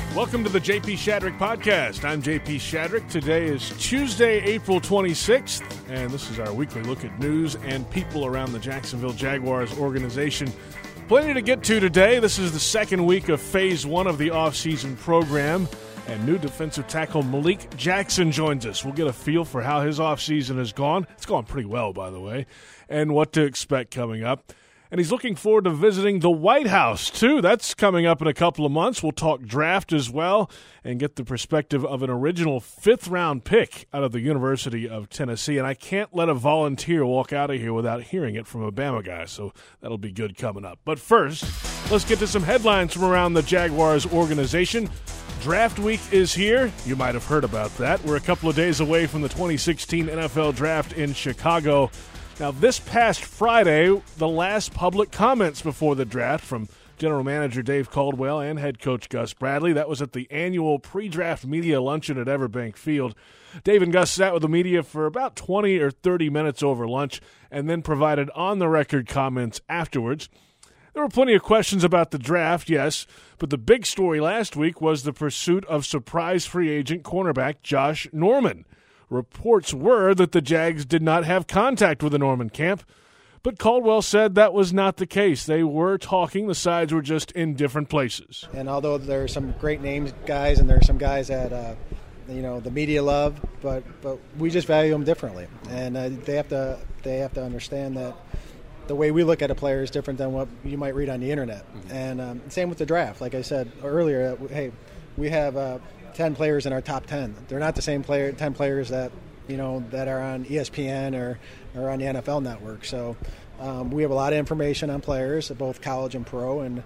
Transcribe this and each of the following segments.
Welcome to the JP Shadrick Podcast. I'm JP Shadrick. Today is Tuesday, April 26th, and this is our weekly look at news and people around the Jacksonville Jaguars organization. Plenty to get to today. This is the second week of Phase 1 of the offseason program, and new defensive tackle Malik Jackson joins us. We'll get a feel for how his offseason has gone. It's gone pretty well, by the way, and what to expect coming up. And he's looking forward to visiting the White House, too. That's coming up in a couple of months. We'll talk draft as well and get the perspective of an original fifth-round pick out of the University of Tennessee. And I can't let a volunteer walk out of here without hearing it from a Bama guy, so that'll be good coming up. But first, let's get to some headlines from around the Jaguars organization. Draft week is here. You might have heard about that. We're a couple of days away from the 2016 NFL Draft in Chicago. Now, this past Friday, the last public comments before the draft from General Manager Dave Caldwell and head coach Gus Bradley. That was at the annual pre-draft media luncheon at Everbank Field. Dave and Gus sat with the media for about 20 or 30 minutes over lunch and then provided on-the-record comments afterwards. There were plenty of questions about the draft, yes, but the big story last week was the pursuit of surprise free agent cornerback Josh Norman. Reports were that the Jags did not have contact with the Norman camp, but Caldwell said that was not the case. They were talking. The sides were just in different places. And although there are some great names guys and there are some guys that the media love, but we just value them differently. And they have to understand that the way we look at a player is different than what you might read on the internet. And same with the draft. Like I said earlier, hey, we have 10 players in our top 10. They're not the same 10 players that that are on ESPN or on the NFL Network. So we have a lot of information on players, both college and pro, and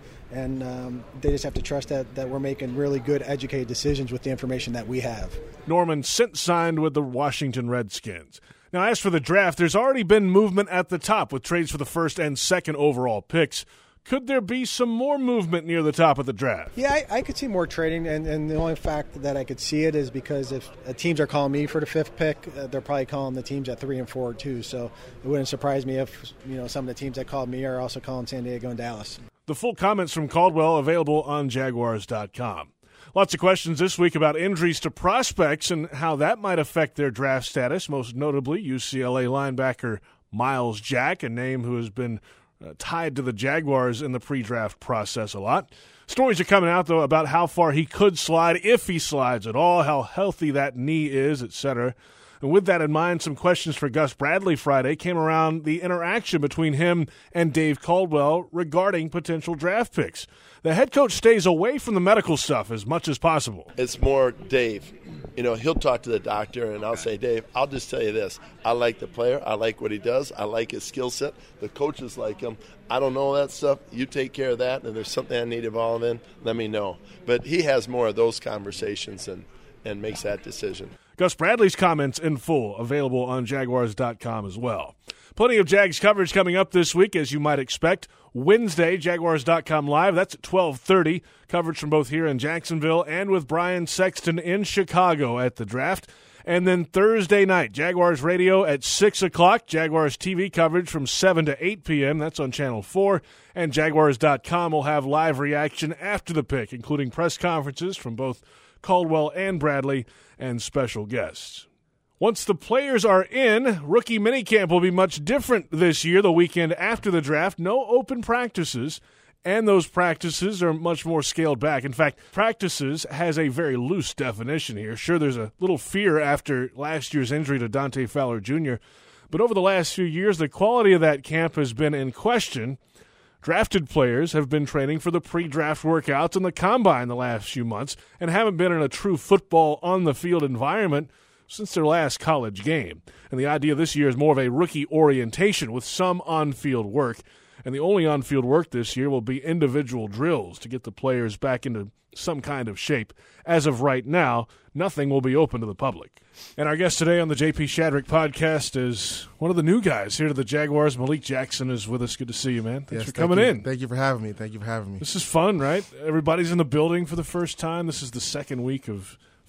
they just have to trust that we're making really good, educated decisions with the information that we have. Norman since signed with the Washington Redskins. Now, as for the draft, there's already been movement at the top with trades for the first and second overall picks. Could there be some more movement near the top of the draft? Yeah, I could see more trading, and the only fact that I could see it is because if teams are calling me for the fifth pick, they're probably calling the teams at 3 and 4 too. So it wouldn't surprise me if some of the teams that called me are also calling San Diego and Dallas. The full comments from Caldwell available on Jaguars.com. Lots of questions this week about injuries to prospects and how that might affect their draft status, most notably UCLA linebacker Miles Jack, a name who has been tied to the Jaguars in the pre-draft process a lot. Stories are coming out, though, about how far he could slide, if he slides at all, how healthy that knee is, etc. And with that in mind, some questions for Gus Bradley Friday came around the interaction between him and Dave Caldwell regarding potential draft picks. The head coach stays away from the medical stuff as much as possible. It's more Dave. He'll talk to the doctor, and I'll say, Dave, I'll just tell you this. I like the player. I like what he does. I like his skill set. The coaches like him. I don't know that stuff. You take care of that, and if there's something I need involved in, let me know. But he has more of those conversations and makes that decision. Gus Bradley's comments in full, available on Jaguars.com as well. Plenty of Jags coverage coming up this week, as you might expect. Wednesday, Jaguars.com Live, that's at 12:30. Coverage from both here in Jacksonville and with Brian Sexton in Chicago at the draft. And then Thursday night, Jaguars Radio at 6 o'clock. Jaguars TV coverage from 7 to 8 p.m. That's on Channel 4. And Jaguars.com will have live reaction after the pick, including press conferences from both Caldwell and Bradley and special guests. Once the players are in, rookie minicamp will be much different this year, the weekend after the draft. No open practices, and those practices are much more scaled back. In fact, practices has a very loose definition here. Sure, there's a little fear after last year's injury to Dante Fowler Jr., but over the last few years, the quality of that camp has been in question. Drafted players have been training for the pre-draft workouts and the combine the last few months and haven't been in a true football on-the-field environment since their last college game. And the idea this year is more of a rookie orientation with some on-field work. And the only on-field work this year will be individual drills to get the players back into some kind of shape. As of right now, nothing will be open to the public. And our guest today on the JP Shadrick podcast is one of the new guys here to the Jaguars. Malik Jackson is with us. Good to see you, man. Thanks for coming in. Thank you for having me. This is fun, right? Everybody's in the building for the first time. This is the second week of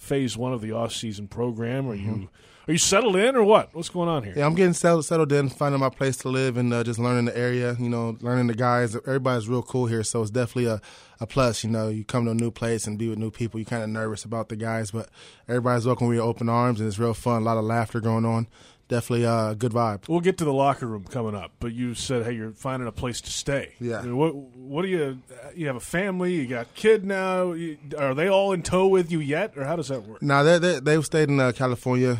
phase one of the off-season program. Are you settled in or what? What's going on here? Yeah, I'm getting settled in, finding my place to live, and just learning the area, learning the guys. Everybody's real cool here, so it's definitely a plus. You come to a new place and be with new people. You're kind of nervous about the guys, but everybody's welcome with open arms, and it's real fun. A lot of laughter going on. Definitely a good vibe. We'll get to the locker room coming up, but you said, hey, you're finding a place to stay. Yeah. I mean, what do you have a family? You got a kid now? Are they all in tow with you yet, or how does that work? No, they've stayed in California.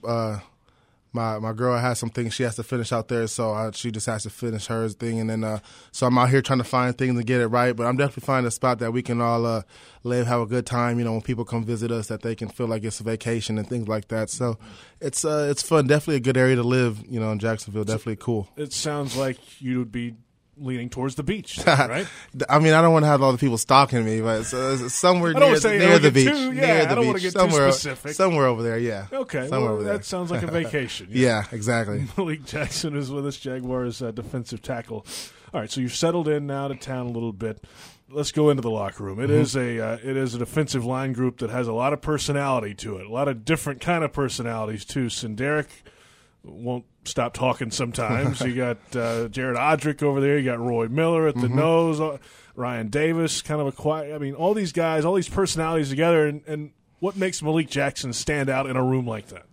My girl has some things she has to finish out there, so she just has to finish her thing, and then so I'm out here trying to find things and get it right. But I'm definitely finding a spot that we can all live, have a good time. When people come visit us, that they can feel like it's a vacation and things like that. So it's fun. Definitely a good area to live. In Jacksonville, definitely cool. It sounds like you would be leaning towards the beach, right? I mean, I don't want to have all the people stalking me, but somewhere near the beach. I don't want to get too specific. Somewhere over there, yeah. Okay, somewhere over there. That sounds like a vacation. Yeah, exactly. Malik Jackson is with us, Jaguars defensive tackle. All right, so you've settled in now to town a little bit. Let's go into the locker room. It is a defensive line group that has a lot of personality to it, a lot of different kind of personalities too. Sinderic won't stop talking sometimes. You got Jared Odrick over there. You got Roy Miller at the nose. Ryan Davis, kind of a quiet. I mean, all these guys, all these personalities together, and what makes Malik Jackson stand out in a room like that?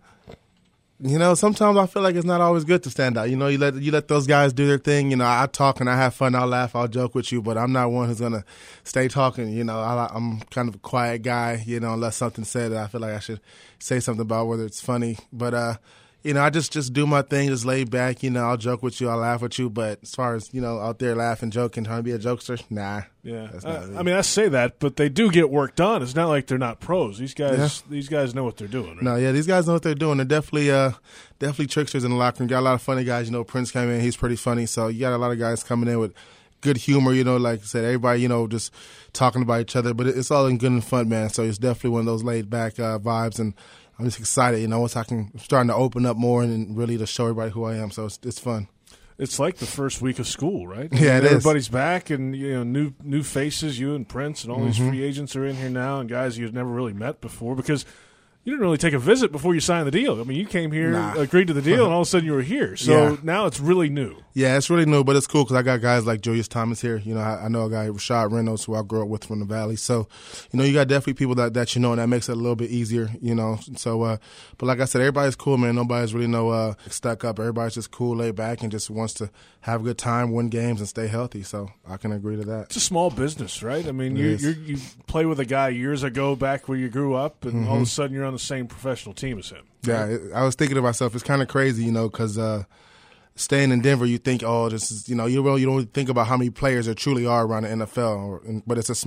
Sometimes I feel like it's not always good to stand out. You let those guys do their thing. I talk and I have fun. I'll laugh. I'll joke with you, but I'm not one who's gonna stay talking. I'm kind of a quiet guy. Unless something said that I feel like I should say something about, whether it's funny, but. I just do my thing, just lay back. I'll joke with you, I'll laugh with you. But as far as out there laughing, joking, trying to be a jokester, nah. Yeah, I mean, I say that, but they do get work done. It's not like they're not pros. These guys know what they're doing. Right? No, yeah, these guys know what they're doing. They're definitely tricksters in the locker room. Got a lot of funny guys. Prince came in, he's pretty funny. So you got a lot of guys coming in with good humor. Like I said, everybody just talking about each other. But it's all in good and fun, man. So it's definitely one of those laid back vibes and. I'm just excited, once I'm starting to open up more and really to show everybody who I am. So it's fun. It's like the first week of school, right? Yeah, everybody's back, and new faces. You and Prince and all these free agents are in here now, and guys you've never really met before because you didn't really take a visit before you signed the deal. I mean, you came here, agreed to the deal, and all of a sudden you were here. So now it's really new. Yeah, it's really new, but it's cool because I got guys like Julius Thomas here. I know a guy, Rashad Reynolds, who I grew up with from the Valley. So, you got definitely people that and that makes it a little bit easier, So, but like I said, everybody's cool, man. Nobody's really stuck up. Everybody's just cool, laid back, and just wants to have a good time, win games, and stay healthy. So I can agree to that. It's a small business, right? I mean, you play with a guy years ago back where you grew up, and all of a sudden you're on the same professional team as him. Right? Yeah, I was thinking to myself, it's kind of crazy, because staying in Denver, you think, this is, you don't think about how many players there truly are around the NFL. But it's a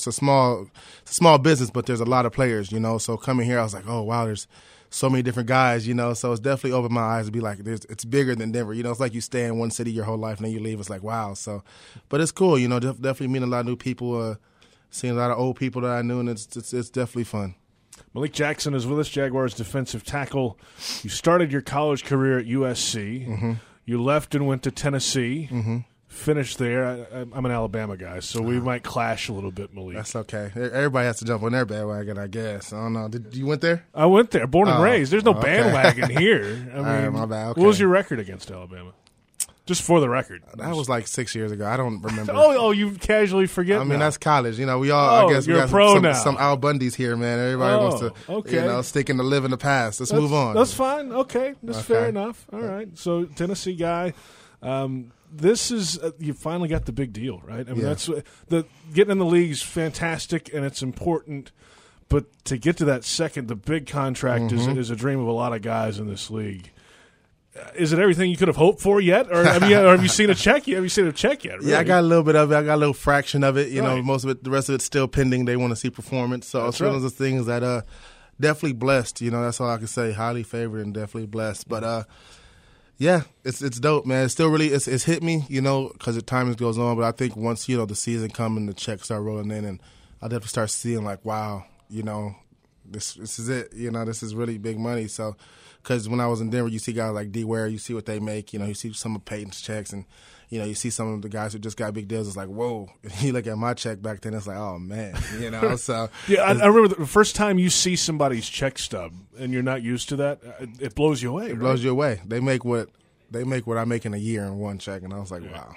small business, but there's a lot of players, So coming here, I was like, oh wow, there's so many different guys, So it's definitely opened my eyes to be like, it's bigger than Denver, It's like you stay in one city your whole life and then you leave. It's like wow. So, but it's cool, Definitely meeting a lot of new people, seeing a lot of old people that I knew, and it's definitely fun. Malik Jackson is with us, Jaguars defensive tackle. You started your college career at USC. You left and went to Tennessee. Finished there. I'm an Alabama guy, so we might clash a little bit, Malik. That's okay. Everybody has to jump on their bandwagon, I guess. I don't know. Did you went there? I went there, born and raised. There's no bandwagon here. All right, my bad. Okay. What was your record against Alabama? Just for the record. That was like 6 years ago. I don't remember. Oh, you casually forget. I mean, now. That's college. We all. I guess you're we a pro now. Some Al Bundys here, man. Everybody wants to, stick in the live in the past. Let's move on. That's fine. Okay, that's fair enough. All right. So Tennessee guy. This is you finally got the big deal, right? I mean, that's the getting in the league is fantastic and it's important, but to get to that second, the big contract is a dream of a lot of guys in this league. Is it everything you could have hoped for yet, or have you seen a check yet? Have you seen a check yet? Really? Yeah, I got a little bit of it. I got a little fraction of it. Most of it, the rest of it's still pending. They want to see performance. So it's one of those things that definitely blessed. That's all I can say. Highly favored and definitely blessed. But yeah, it's dope, man. It's still really it's hit me, because the time goes on. But I think once the season comes and the checks start rolling in, and I'll definitely start seeing like, wow, this is it. This is really big money. So. Because when I was in Denver, you see guys like D. Ware, you see what they make. You see some of Peyton's checks, and you know, you see some of the guys who just got big deals. It's like, whoa. You look at my check back then, it's like, oh man, you know. So yeah, I remember the first time you see somebody's check stub and you're not used to that, it blows you away. It blows you away. They make what I make in a year in one check, and I was like, wow,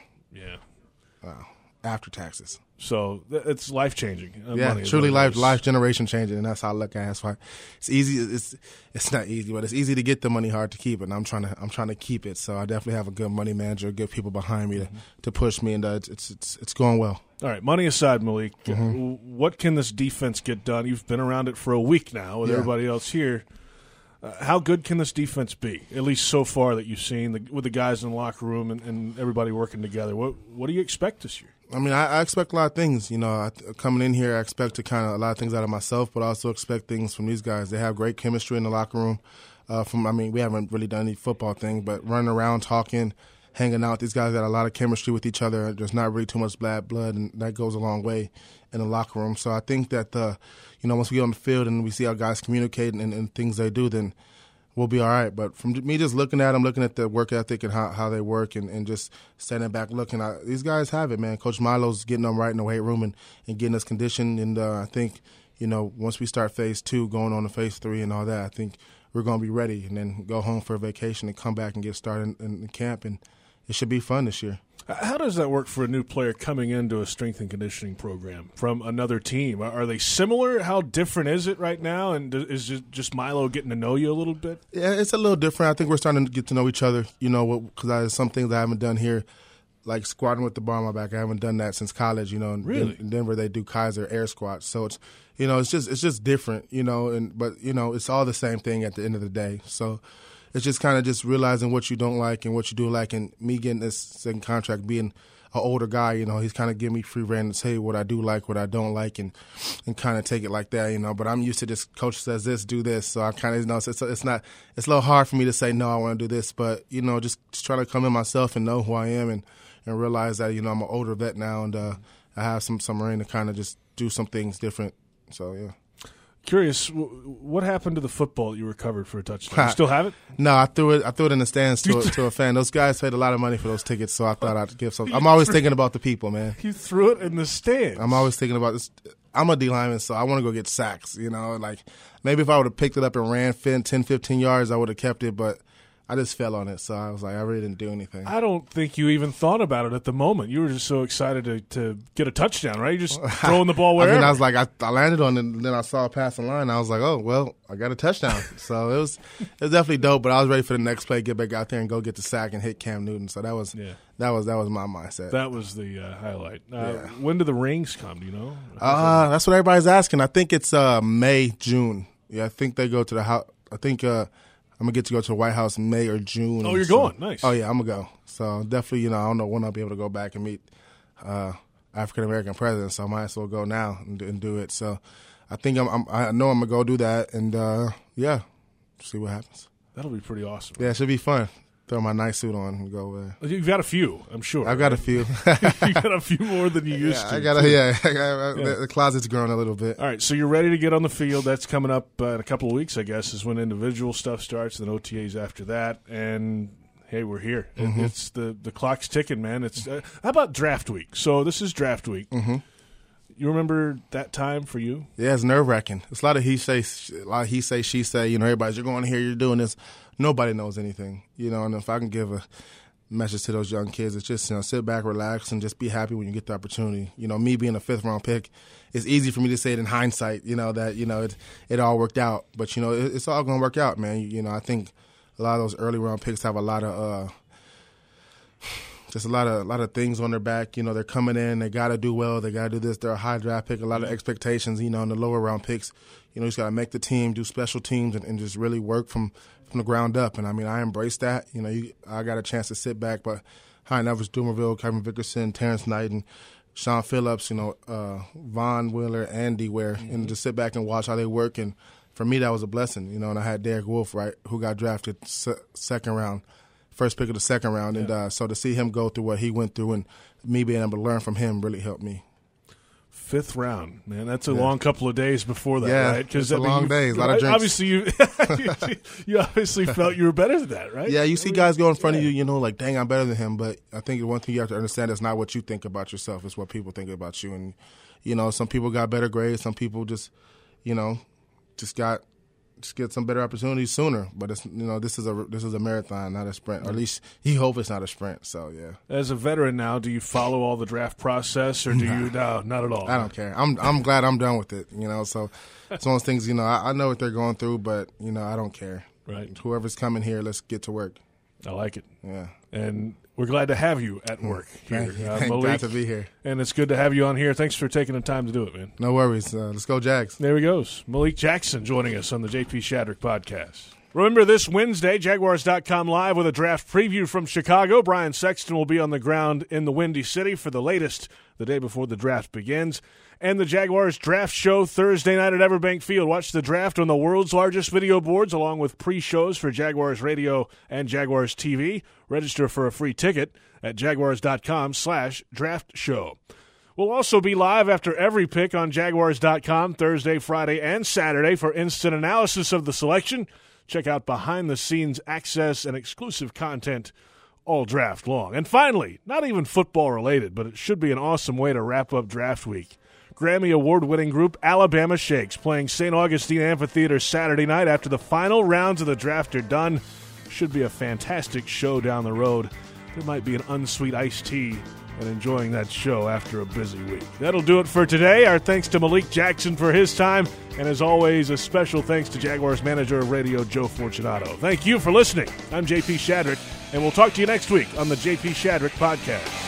wow, after taxes. So it's life changing. Yeah, truly life generation changing, and that's how I look at it. That's why it's easy. It's not easy, but it's easy to get the money, hard to keep it. And I'm trying to keep it. So I definitely have a good money manager, good people behind me to push me, and it's going well. All right, money aside, Malik, what can this defense get done? You've been around it for a week now with everybody else here. How good can this defense be, at least so far that you've seen with the guys in the locker room and everybody working together? What do you expect this year? I mean, I expect a lot of things. You know, coming in here, I expect to kind of a lot of things out of myself, but I also expect things from these guys. They have great chemistry in the locker room. We haven't really done any football thing, but running around, talking, hanging out. These guys got a lot of chemistry with each other. There's not really too much bad blood, and that goes a long way in the locker room. So I think that, once we get on the field and we see how guys communicate and things they do, then we'll be all right. But from me just looking at them, looking at the work ethic and how they work and just standing back looking, these guys have it, man. Coach Milo's getting them right in the weight room and getting us conditioned. And I think, once we start phase 2, going on to phase 3 and all that, I think we're going to be ready and then go home for a vacation and come back and get started in camp. And it should be fun this year. How does that work for a new player coming into a strength and conditioning program from another team? Are they similar? How different is it right now? And is it just Milo getting to know you a little bit? Yeah, it's a little different. I think we're starting to get to know each other, because some things I haven't done here, like squatting with the bar on my back. I haven't done that since college, Really? In Denver, they do Kaiser air squats. So it's, it's just different, but it's all the same thing at the end of the day. So it's just kind of just realizing what you don't like and what you do like. And me getting this second contract, being an older guy, he's kind of giving me free rein to say what I do like, what I don't like, and kind of take it like that, But I'm used to just coach says this, do this. So I kind of, it's a little hard for me to say, no, I want to do this. But, just trying to come in myself and know who I am and realize that, I'm an older vet now and I have some reign to kind of just do some things different. So, yeah. Curious, what happened to the football you recovered for a touchdown? You still have it? No, I threw it in the stands to a fan. Those guys paid a lot of money for those tickets, so I thought I'd give some. I'm always thinking about the people, man. You threw it in the stands. I'm always thinking about this. I'm a D lineman, so I want to go get sacks, Like, maybe if I would have picked it up and ran 10, 15 yards, I would have kept it, but I just fell on it, so I was like, I really didn't do anything. I don't think you even thought about it at the moment. You were just so excited to get a touchdown, right? You're just throwing the ball wherever. I was like, I landed on it, and then I saw a passing line. And I was like, oh, well, I got a touchdown. So it was definitely dope, but I was ready for the next play, get back out there and go get the sack and hit Cam Newton. So that was my mindset. That was the highlight. When do the rings come, do you know? That's what everybody's asking. I think it's May, June. Yeah, I think they go to the house. I think I'm going to get to go to the White House in May or June. Oh, you're going? Nice. Oh, yeah, I'm going to go. So definitely, I don't know when I'll be able to go back and meet African-American presidents, so I might as well go now and do it. So I think I know I'm going to go do that and, see what happens. That'll be pretty awesome. Yeah, it should be fun. Throw my nice suit on and go. You've got a few, I'm sure. I've got a few. You got a few more than you used to. The closet's grown a little bit. All right, so you're ready to get on the field. That's coming up in a couple of weeks, I guess, is when individual stuff starts, then OTAs after that. And, hey, we're here. Mm-hmm. It's the clock's ticking, man. It's how about draft week? So this is draft week. Mm-hmm. You remember that time for you? Yeah, it's nerve-wracking. It's a lot of he say, she say. Everybody's, you're going here, you're doing this. Nobody knows anything, and if I can give a message to those young kids, it's just, sit back, relax, and just be happy when you get the opportunity. Me being a 5th-round pick, it's easy for me to say it in hindsight, that, it all worked out. But, it's all going to work out, man. I think a lot of those early-round picks have a lot of just a lot of things on their back. They're coming in, they got to do well, they got to do this. They're a high draft pick, a lot of expectations, in the lower-round picks. You just got to make the team, do special teams, and just really work from the ground up. And, I embrace that. I got a chance to sit back, but behind that was Dumerville, Kevin Vickerson, Terrence Knight, and Sean Phillips, Von Wheeler, and D. Ware, and just sit back and watch how they work. And for me, that was a blessing, and I had Derek Wolfe, right, who got drafted second round, first pick of the second round. And so to see him go through what he went through and me being able to learn from him really helped me. 5th round, man. That's a long couple of days before that, yeah, right? Because long days, a lot of drinks. Obviously, you obviously felt you were better than that, right? Yeah, you see guys go in front of you, like, dang, I'm better than him. But I think the one thing you have to understand is not what you think about yourself; it's what people think about you. And some people got better grades, some people just get some better opportunities sooner. But it's this is a marathon, not a sprint. Or at least you hope it's not a sprint. So yeah. As a veteran now, do you follow all the draft process, or do you? No, not at all. I don't care. I'm glad I'm done with it. So it's one of those things. I know what they're going through, but I don't care. Right. Whoever's coming here, let's get to work. I like it. Yeah. And we're glad to have you at work here, Malik. Glad to be here. And it's good to have you on here. Thanks for taking the time to do it, man. No worries. Let's go, Jags. There he goes. Malik Jackson joining us on the JP Shadrick podcast. Remember, this Wednesday, Jaguars.com Live with a draft preview from Chicago. Brian Sexton will be on the ground in the Windy City for the latest the day before the draft begins. And the Jaguars Draft Show Thursday night at Everbank Field. Watch the draft on the world's largest video boards, along with pre-shows for Jaguars Radio and Jaguars TV. Register for a free ticket at jaguars.com/draft show. We'll also be live after every pick on Jaguars.com Thursday, Friday, and Saturday for instant analysis of the selection. Check out behind-the-scenes access and exclusive content all draft long. And finally, not even football related, but it should be an awesome way to wrap up draft week. Grammy Award-winning group Alabama Shakes playing St. Augustine Amphitheater Saturday night after the final rounds of the draft are done. Should be a fantastic show down the road. There might be an unsweet iced tea and enjoying that show after a busy week. That'll do it for today. Our thanks to Malik Jackson for his time. And as always, a special thanks to Jaguars Manager of Radio, Joe Fortunato. Thank you for listening. I'm JP Shadrick, and we'll talk to you next week on the JP Shadrick Podcast.